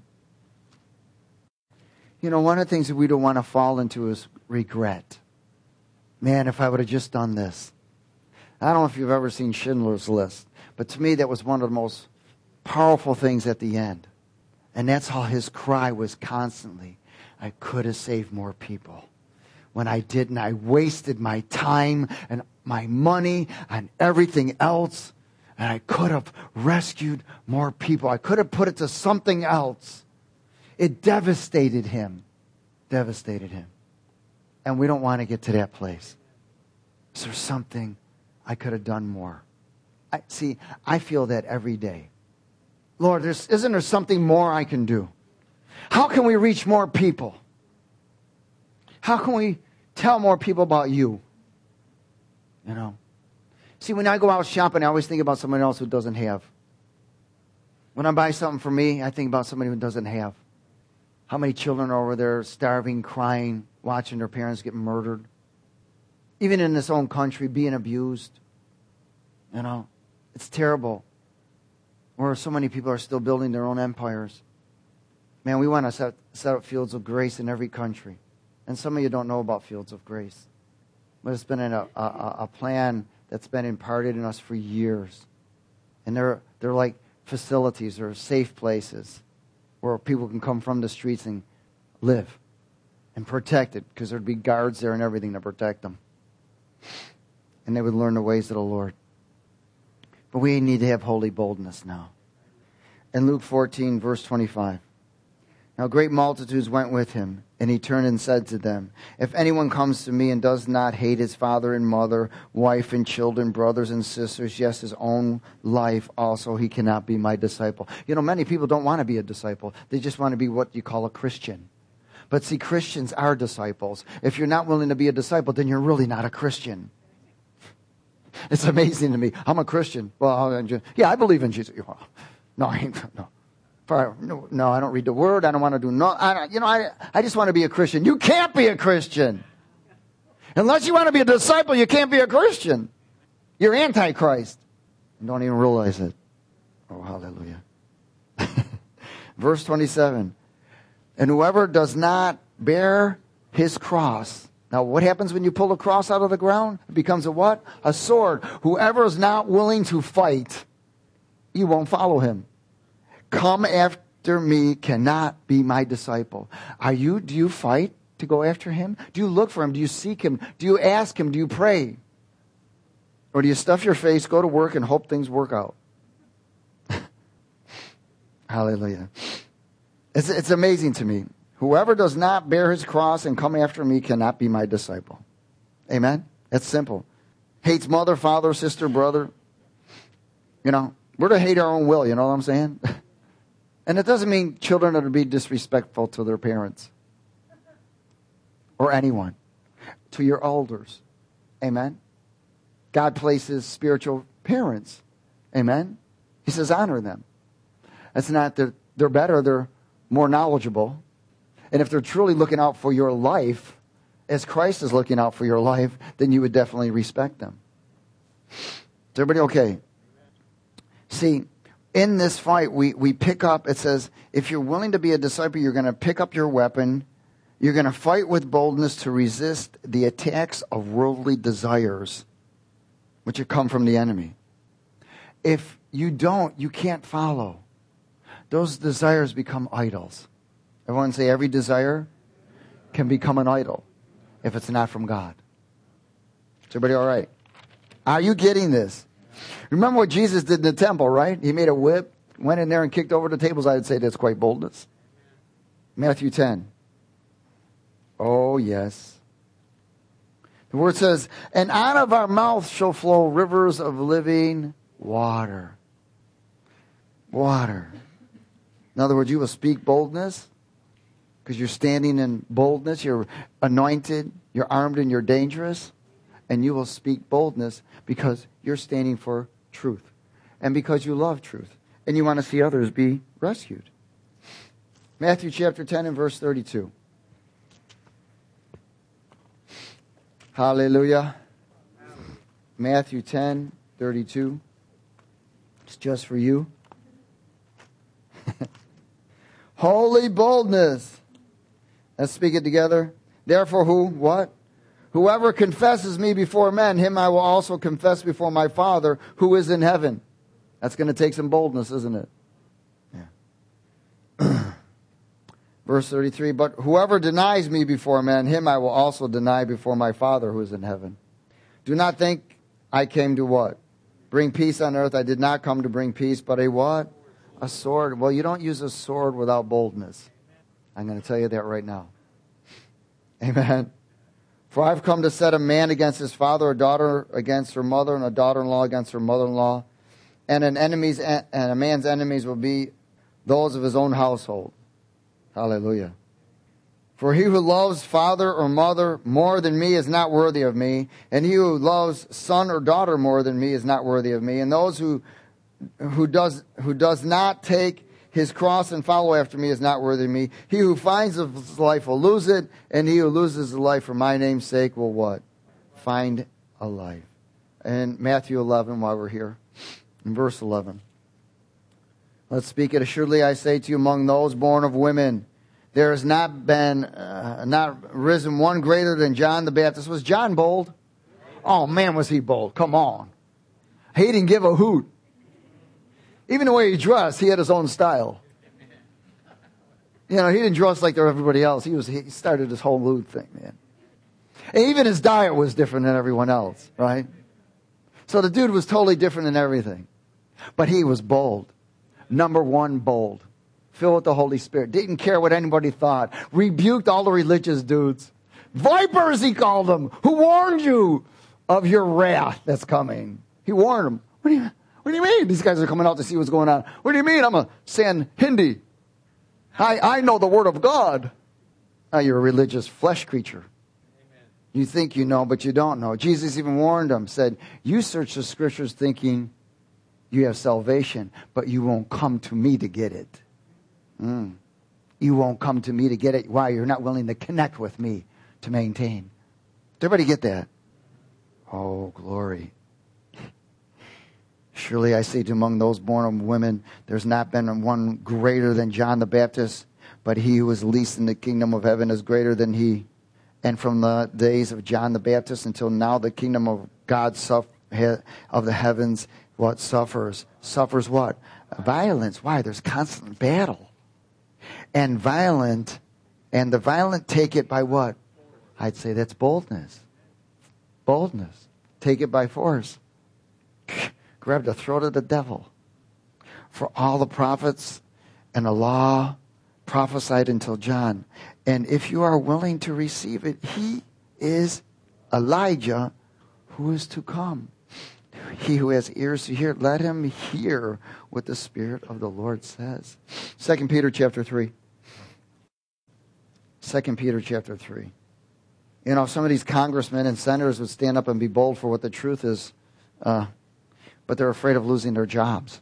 A: You know, one of the things that we don't want to fall into is regret. Man, if I would have just done this. I don't know if you've ever seen Schindler's List, but to me that was one of the most powerful things at the end. And that's how his cry was constantly. I could have saved more people. When I didn't, I wasted my time and my money and everything else. And I could have rescued more people. I could have put it to something else. It devastated him. Devastated him. And we don't want to get to that place. Is there something I could have done more? I, see, I feel that every day. Lord, there's, isn't there something more I can do? How can we reach more people? How can we tell more people about you? You know? See, when I go out shopping, I always think about someone else who doesn't have. When I buy something for me, I think about somebody who doesn't have. How many children are over there starving, crying, watching their parents get murdered? Even in this own country, being abused. You know? It's terrible. Where so many people are still building their own empires. Man, we want to set, set up fields of grace in every country. And some of you don't know about fields of grace. But it's been in a, a, a plan that's been imparted in us for years. And they're, they're like facilities or safe places where people can come from the streets and live and protect it, because there'd be guards there and everything to protect them. And they would learn the ways of the Lord. But we need to have holy boldness now. In Luke fourteen, verse twenty-five. Now great multitudes went with him, and he turned and said to them, if anyone comes to me and does not hate his father and mother, wife and children, brothers and sisters, yes, his own life also, he cannot be my disciple. You know, many people don't want to be a disciple. They just want to be what you call a Christian. But see, Christians are disciples. If you're not willing to be a disciple, then you're really not a Christian. It's amazing to me. I'm a Christian. Well, yeah, I believe in Jesus. No, I ain't. No. For, no, no, I don't read the word. I don't want to do no. I don't, you know, I, I just want to be a Christian. You can't be a Christian. Unless you want to be a disciple, you can't be a Christian. You're Antichrist. And don't even realize it. Oh, hallelujah. Verse twenty-seven. And whoever does not bear his cross. Now, what happens when you pull a cross out of the ground? It becomes a what? A sword. Whoever is not willing to fight, you won't follow him. Come after me cannot be my disciple. Are you, do you fight to go after him? Do you look for him? Do you seek him? Do you ask him? Do you pray? Or do you stuff your face, go to work, and hope things work out? Hallelujah. It's, it's amazing to me. Whoever does not bear his cross and come after me cannot be my disciple. Amen? It's simple. Hates mother, father, sister, brother. You know, we're to hate our own will, you know what I'm saying? And it doesn't mean children are to be disrespectful to their parents. Or anyone. To your elders. Amen? God places spiritual parents. Amen? He says honor them. That's not that they're better, they're more knowledgeable. And if they're truly looking out for your life, as Christ is looking out for your life, then you would definitely respect them. Is everybody okay? See, in this fight, we, we pick up, it says, if you're willing to be a disciple, you're going to pick up your weapon. You're going to fight with boldness to resist the attacks of worldly desires, which have come from the enemy. If you don't, you can't follow. Those desires become idols. Everyone say every desire can become an idol if it's not from God. Is everybody all right? Are you getting this? Remember what Jesus did in the temple, right? He made a whip, went in there and kicked over the tables. I would say that's quite boldness. Matthew ten. Oh, yes. The word says, and out of our mouth shall flow rivers of living water. Water. In other words, you will speak boldness because you're standing in boldness. You're anointed. You're armed and you're dangerous. And you will speak boldness because you're standing for truth. And because you love truth. And you want to see others be rescued. Matthew chapter ten and verse thirty-two. Hallelujah. Matthew ten, thirty-two. It's just for you. Holy boldness. Let's speak it together. Therefore who, what? Whoever confesses me before men, him I will also confess before my Father who is in heaven. That's going to take some boldness, isn't it? Yeah. Verse thirty-three, but whoever denies me before men, him I will also deny before my Father who is in heaven. Do not think I came to what? Bring peace on earth. I did not come to bring peace, but a what? A sword. Well, you don't use a sword without boldness. I'm going to tell you that right now. Amen. For I've come to set a man against his father, a daughter against her mother, and a daughter-in-law against her mother-in-law. And an enemy's and a man's enemies will be those of his own household. Hallelujah. For he who loves father or mother more than me is not worthy of me, and he who loves son or daughter more than me is not worthy of me. And those who who does who does not take his cross and follow after me is not worthy of me. He who finds his life will lose it, and he who loses his life for my name's sake will what? Find a life. And Matthew eleven, while we're here, in verse eleven. Let's speak it. Assuredly I say to you, among those born of women, there has not been, uh, not risen one greater than John the Baptist. Was John bold? Oh man, was he bold. Come on. He didn't give a hoot. Even the way he dressed, he had his own style. You know, he didn't dress like everybody else. He was he started this whole lewd thing, man. And even his diet was different than everyone else, right? So the dude was totally different in everything. But he was bold. Number one, bold. Filled with the Holy Spirit. Didn't care what anybody thought. Rebuked all the religious dudes. Vipers, he called them. Who warned you of your wrath that's coming? He warned them. What do you What do you mean? These guys are coming out to see what's going on. What do you mean? I'm a San Hindi. I, I know the Word of God. Now you're a religious flesh creature. Amen. You think you know, but you don't know. Jesus even warned them, said, you search the Scriptures thinking you have salvation, but you won't come to me to get it. Mm. You won't come to me to get it. Why? You're not willing to connect with me to maintain. Did everybody get that? Oh, glory. Surely I say to among those born of women, there's not been one greater than John the Baptist, but he who is least in the kingdom of heaven is greater than he. And from the days of John the Baptist until now, the kingdom of God suff- of the heavens, what suffers? Suffers what? Violence. Why? There's constant battle. And violent, and the violent take it by what? I'd say that's boldness. Boldness. Take it by force. Grab the throat of the devil. For all the prophets and the law prophesied until John. And if you are willing to receive it, he is Elijah who is to come. He who has ears to hear, let him hear what the Spirit of the Lord says. Second Peter chapter three. Second Peter chapter three. You know, some of these congressmen and senators would stand up and be bold for what the truth is, uh, but they're afraid of losing their jobs.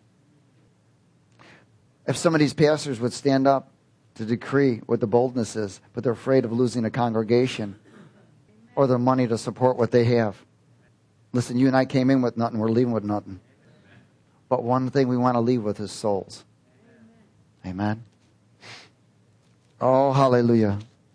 A: If some of these pastors would stand up to decree what the boldness is, but they're afraid of losing a congregation or their money to support what they have. Listen, you and I came in with nothing. We're leaving with nothing. But one thing we want to leave with is souls. Amen. Oh, hallelujah.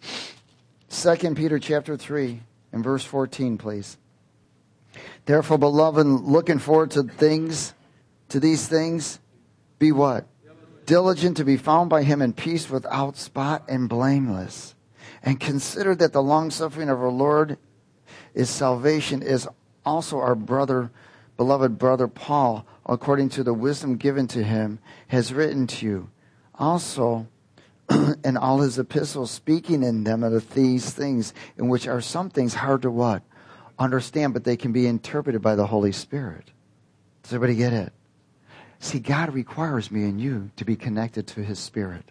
A: Second Peter chapter three and verse fourteen, please. Therefore, beloved, looking forward to things, to these things, be what? Diligent to be found by him in peace, without spot and blameless. And consider that the long-suffering of our Lord is salvation, is also our brother, beloved brother Paul, according to the wisdom given to him, has written to you. Also, in all his epistles, speaking in them of these things, in which are some things hard to what? Understand, but they can be interpreted by the Holy Spirit. Does everybody get it? See, God requires me and you to be connected to his Spirit,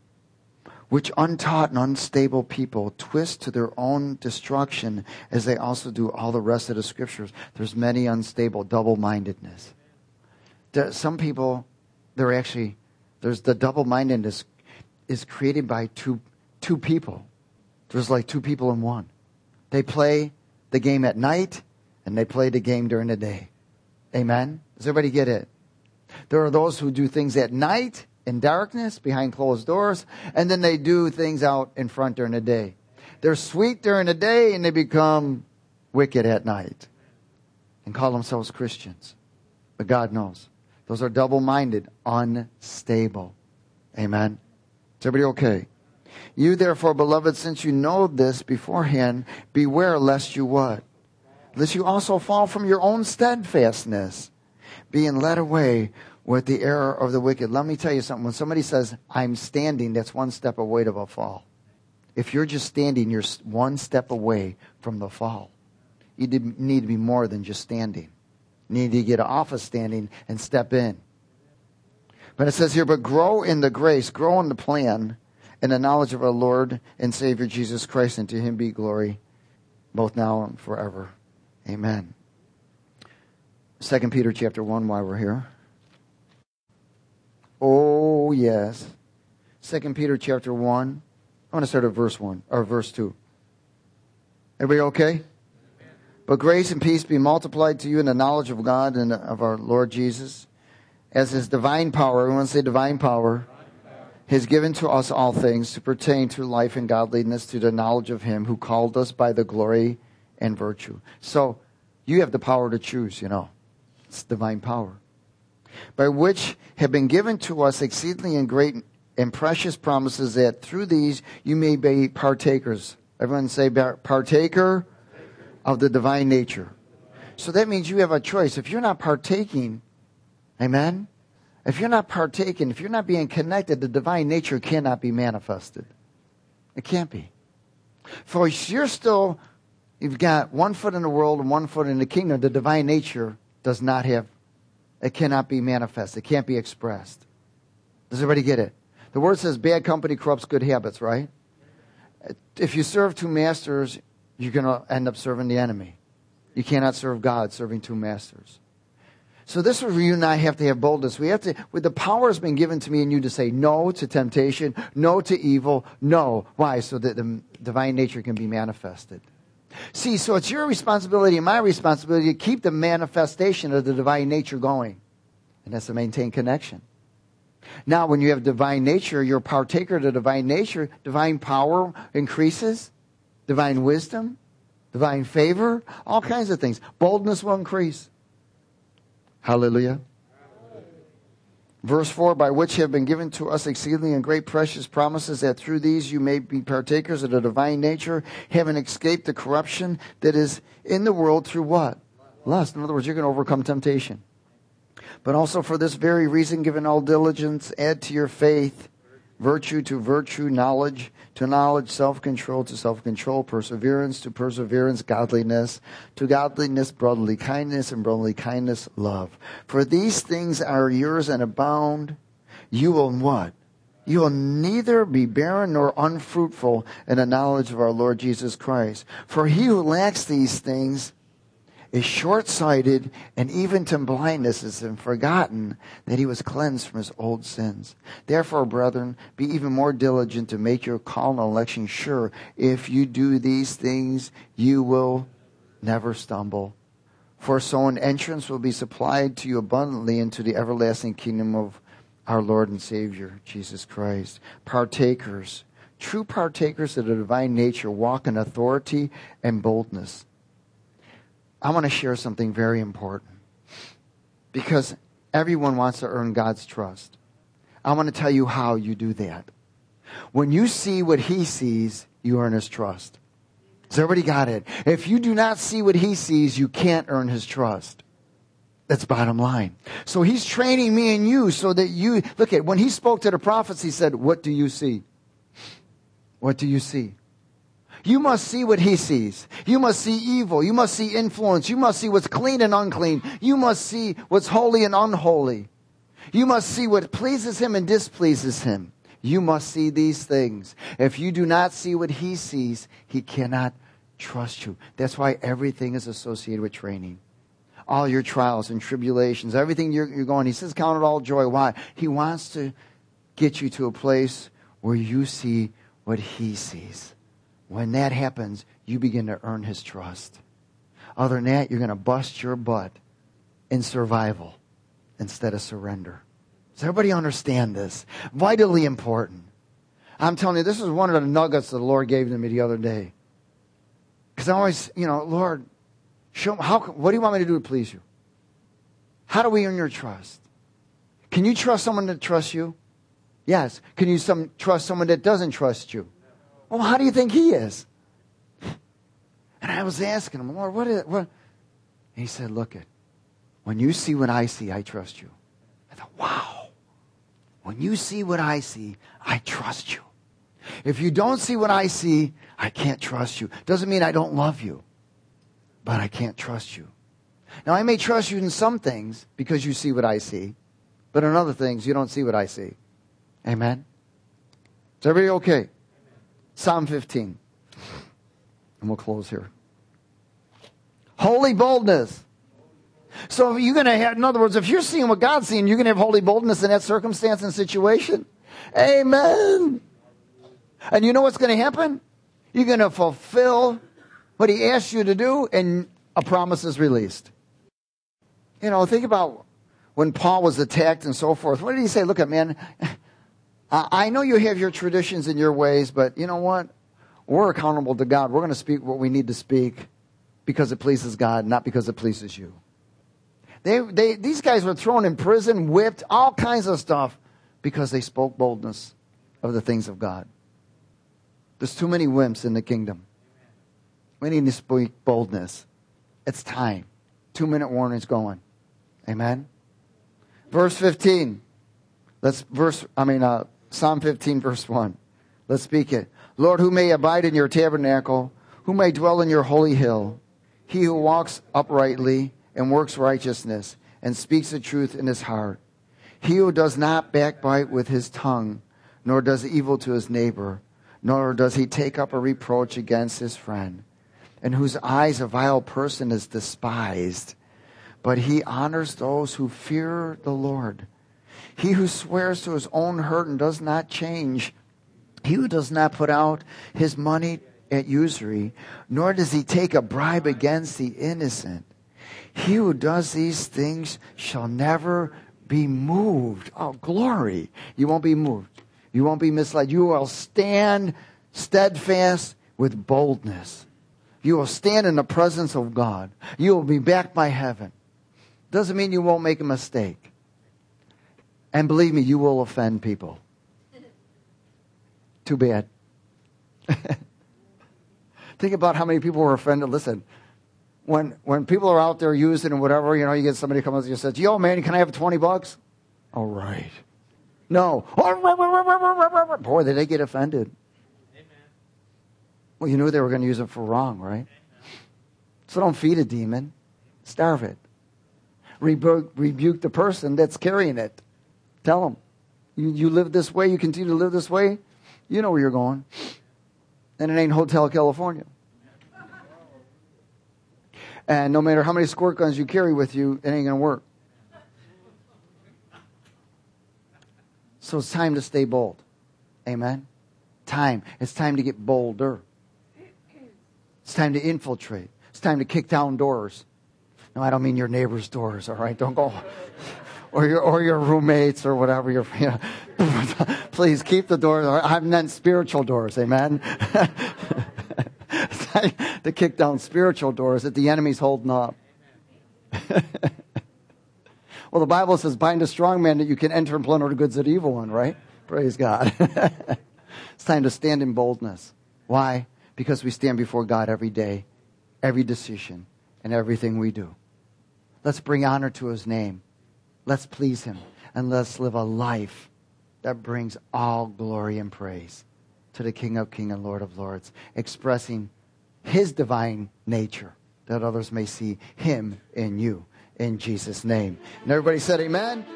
A: which untaught and unstable people twist to their own destruction, as they also do all the rest of the scriptures. There's many unstable, double-mindedness. There, some people, they're actually, there's the double-mindedness is created by two two people. There's like two people in one. They play the game at night, and they play the game during the day. Amen? Does everybody get it? There are those who do things at night, in darkness, behind closed doors, and then they do things out in front during the day. They're sweet during the day, and they become wicked at night and call themselves Christians. But God knows. Those are double-minded, unstable. Amen? Is everybody okay? You therefore, beloved, since you know this beforehand, beware lest you what? Lest you also fall from your own steadfastness, being led away with the error of the wicked. Let me tell you something. When somebody says, I'm standing, that's one step away to a fall. If you're just standing, you're one step away from the fall. You need to be more than just standing. You need to get off of standing and step in. But it says here, but grow in the grace, grow in the plan, and the knowledge of our Lord and Savior Jesus Christ, and to him be glory, both now and forever. Amen. Second Peter chapter one, while we're here. Oh, yes. Second Peter chapter one. I want to start at verse one, or verse two. Everybody okay? Amen. But grace and peace be multiplied to you in the knowledge of God and of our Lord Jesus, as his divine power, everyone say divine power, has given to us all things to pertain to life and godliness, to the knowledge of him who called us by the glory and virtue. So, you have the power to choose, you know. It's divine power. By which have been given to us exceedingly and great and precious promises, that through these you may be partakers. Everyone say partaker of the divine nature. So that means you have a choice. If you're not partaking, amen? If you're not partaking, if you're not being connected, the divine nature cannot be manifested. It can't be. For you're still, you've got one foot in the world and one foot in the kingdom. The divine nature does not have, it cannot be manifested. It can't be expressed. Does everybody get it? The word says bad company corrupts good habits, right? If you serve two masters, you're going to end up serving the enemy. You cannot serve God serving two masters. So this is where you and I have to have boldness. We have to, with the power has been given to me and you to say no to temptation, no to evil, no. Why? So that the divine nature can be manifested. See, so it's your responsibility and my responsibility to keep the manifestation of the divine nature going. And that's to maintain connection. Now, when you have divine nature, you're a partaker of the divine nature. Divine power increases. Divine wisdom. Divine favor. All kinds of things. Boldness will increase. Hallelujah. Verse four, by which have been given to us exceedingly and great precious promises, that through these you may be partakers of the divine nature, having escaped the corruption that is in the world through what? Lust. In other words, you're going to overcome temptation. But also for this very reason, given all diligence, add to your faith virtue, to virtue knowledge, to knowledge self-control, to self-control perseverance, to perseverance godliness, to godliness brotherly kindness, and brotherly kindness love. For these things are yours and abound. You will what? You will neither be barren nor unfruitful in the knowledge of our Lord Jesus Christ. For he who lacks these things is short-sighted, and even to blindness is forgotten that he was cleansed from his old sins. Therefore, brethren, be even more diligent to make your call and election sure. If you do these things, you will never stumble. For so an entrance will be supplied to you abundantly into the everlasting kingdom of our Lord and Savior, Jesus Christ. Partakers, true partakers of the divine nature, walk in authority and boldness. I want to share something very important, because everyone wants to earn God's trust. I want to tell you how you do that. When you see what he sees, you earn his trust. Has everybody got it? If you do not see what he sees, you can't earn his trust. That's bottom line. So he's training me and you so that you, look at, when he spoke to the prophets, he said, what do you see? What do you see? You must see what he sees. You must see evil. You must see influence. You must see what's clean and unclean. You must see what's holy and unholy. You must see what pleases him and displeases him. You must see these things. If you do not see what he sees, he cannot trust you. That's why everything is associated with training. All your trials and tribulations, everything you're, you're going. He says, count it all joy. Why? He wants to get you to a place where you see what he sees. When that happens, you begin to earn his trust. Other than that, you're going to bust your butt in survival instead of surrender. Does everybody understand this? Vitally important. I'm telling you, this is one of the nuggets that the Lord gave to me the other day. Because I always, you know, Lord, show me, how, what do you want me to do to please you? How do we earn your trust? Can you trust someone that trusts you? Yes. Can you some, trust someone that doesn't trust you? Well, how do you think he is? And I was asking him, Lord, what is it? What? And he said, look it. When you see what I see, I trust you. I thought, wow. When you see what I see, I trust you. If you don't see what I see, I can't trust you. Doesn't mean I don't love you, but I can't trust you. Now, I may trust you in some things because you see what I see, but in other things, you don't see what I see. Amen? Is everybody okay? Psalm fifteen. And we'll close here. Holy boldness. So you're going to have, in other words, if you're seeing what God's seeing, you're going to have holy boldness in that circumstance and situation. Amen. And you know what's going to happen? You're going to fulfill what he asked you to do, and a promise is released. You know, think about when Paul was attacked and so forth. What did he say? Look at, man, I know you have your traditions and your ways, but you know what? We're accountable to God. We're going to speak what we need to speak because it pleases God, not because it pleases you. They, they, these guys were thrown in prison, whipped, all kinds of stuff because they spoke boldness of the things of God. There's too many wimps in the kingdom. We need to speak boldness. It's time. Two-minute warning's going. Amen? Verse fifteen. Let's verse, I mean, uh, Psalm fifteen, verse one. Let's speak it. Lord, who may abide in your tabernacle, who may dwell in your holy hill, he who walks uprightly and works righteousness and speaks the truth in his heart, he who does not backbite with his tongue, nor does evil to his neighbor, nor does he take up a reproach against his friend, and whose eyes a vile person is despised, but he honors those who fear the Lord. He who swears to his own hurt and does not change, he who does not put out his money at usury, nor does he take a bribe against the innocent. He who does these things shall never be moved. Oh, glory. You won't be moved. You won't be misled. You will stand steadfast with boldness. You will stand in the presence of God. You will be backed by heaven. Doesn't mean you won't make a mistake. And believe me, you will offend people. Too bad. Think about how many people were offended. Listen, when when people are out there using and whatever, you know, you get somebody come up and says, yo, man, can I have twenty bucks? All right. No. Boy, did they get offended. Amen. Well, you knew they were going to use it for wrong, right? Amen. So don't feed a demon. Starve it. Rebuke, rebuke the person that's carrying it. Tell them, you, you live this way, you continue to live this way, you know where you're going. And it ain't Hotel California. And no matter how many squirt guns you carry with you, it ain't going to work. So it's time to stay bold. Amen? Time. It's time to get bolder. It's time to infiltrate. It's time to kick down doors. No, I don't mean your neighbor's doors, all right? Don't go. Or your or your roommates or whatever. Your, you know. Please keep the doors. I meant spiritual doors. Amen? It's time to kick down spiritual doors that the enemy's holding up. Well, the Bible says, bind a strong man that you can enter and plunder the goods of the evil one, right? Praise God. It's time to stand in boldness. Why? Because we stand before God every day, every decision, and everything we do. Let's bring honor to his name. Let's please him. And let's live a life that brings all glory and praise to the King of Kings and Lord of Lords, expressing his divine nature, that others may see him in you. In Jesus' name. And everybody said amen.